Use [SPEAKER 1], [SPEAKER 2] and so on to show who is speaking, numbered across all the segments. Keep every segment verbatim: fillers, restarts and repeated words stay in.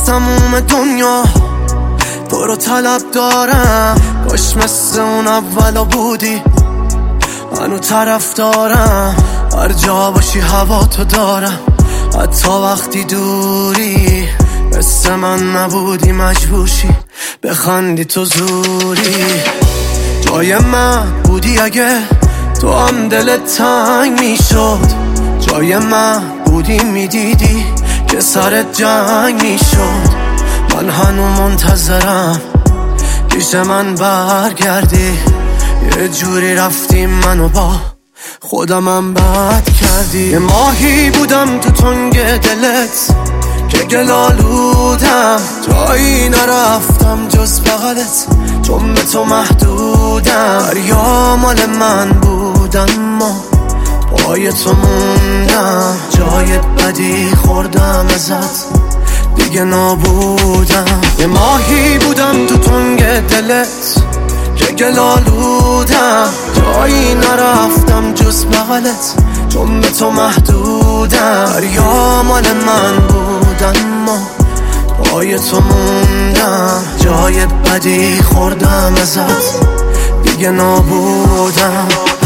[SPEAKER 1] تموم دنیا تو رو طلب دارم، کاش مثل اون اولا بودی، منو طرف دارم، هر جا باشی هوا تو دارم، حتی وقتی دوری مثل من نبودی مجبوشی بخندی تو زوری. جای من بودی اگه تو هم دلت تنگ میشد، جای من بودی میدیدی که سرت جنگ میشد، من هنو منتظرم پیش من برگردی، یه جوری رفتیم منو با خودمم بد کردی. یه ماهی بودم تو تنگ دلت که گلالودم، جایی نرفتم جز بغلت، چون به تو محدودم، دریا مال من بودن ما پای تو موندم، جای بدی خوردم ازت دیگه نابودم. یه ماهی بودم تو تنگ دلت که گلالودم، جایی نرفتم جز بغلت، چون به تو محدودم، دریا مال من بودن ما پای تو موندم، جای بدی خوردم ازت دیگه نابودم.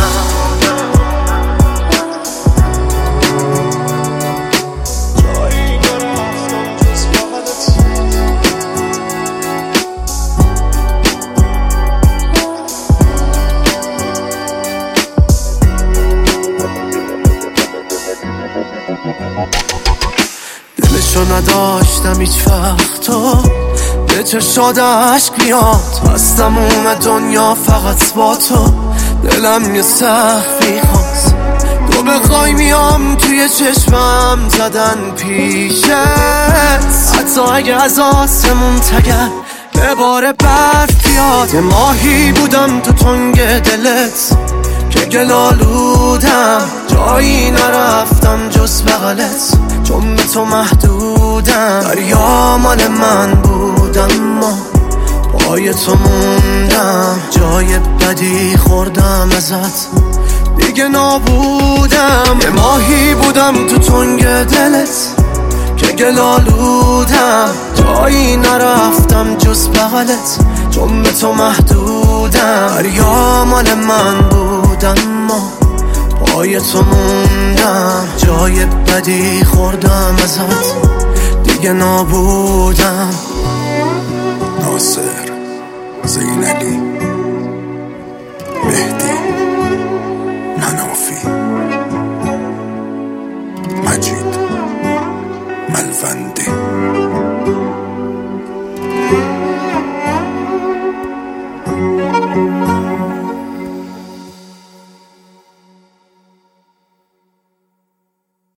[SPEAKER 1] دلشو نداشتم هیچ وقت تو به چشاد عشق بیاد، از تموم دنیا فقط با تو دلم یه سخفی خواست، تو بخوای میام توی چشمم زدن پیشت، حتی اگه از آسمون تگر به بار برف بیاد. یه ماهی بودم تو تنگ دلت که گلالودم، جایی نرفتم جز بغلت، چون به تو محدودم، دریا مال من بودم ما پای تو موندم، جای بدی خوردم ازت دیگه نابودم. یه ماهی بودم تو تنگ دلت که گلالودم، جایی نرفتم جز بغلت، چون به تو محدودم، دریا مال من بودم ما پای تو موندم، جای بدی خوردم ازت دیگه نابودم.
[SPEAKER 2] ناصر زینلی